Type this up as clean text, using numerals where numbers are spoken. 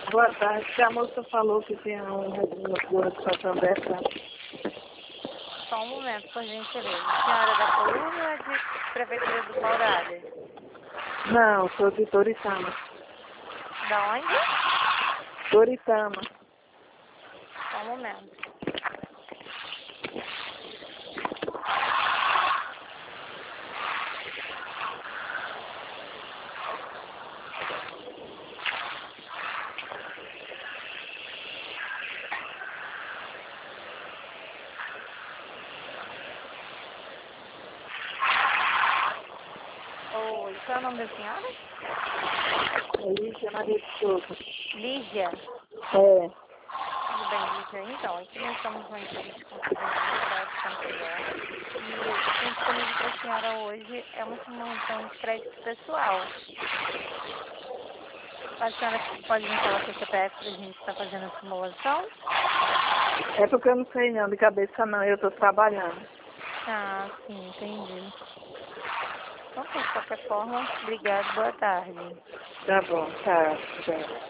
Boa tarde. A moça falou que tem uma cura de Santo dessa. Só um momento, por gentileza. Senhora da Coluna ou é de Prefeitura do Paurália? Não, sou de Toritama. Da onde? Toritama. Só um momento. Oi, qual é o nome da senhora? Lígia Maria de Souza. Lígia. É. Tudo bem, Lígia? Então, aqui nós estamos numa entrevista com a cidade de Campió. E o que tem disponível para a senhora hoje é uma simulação de crédito pessoal. A senhora pode me falar o seu CPF para a gente estar fazendo a simulação? É porque eu não sei não, de cabeça não, eu estou trabalhando. Ah, sim, entendi. Então, de qualquer forma, obrigado, boa tarde. Tá bom, tá.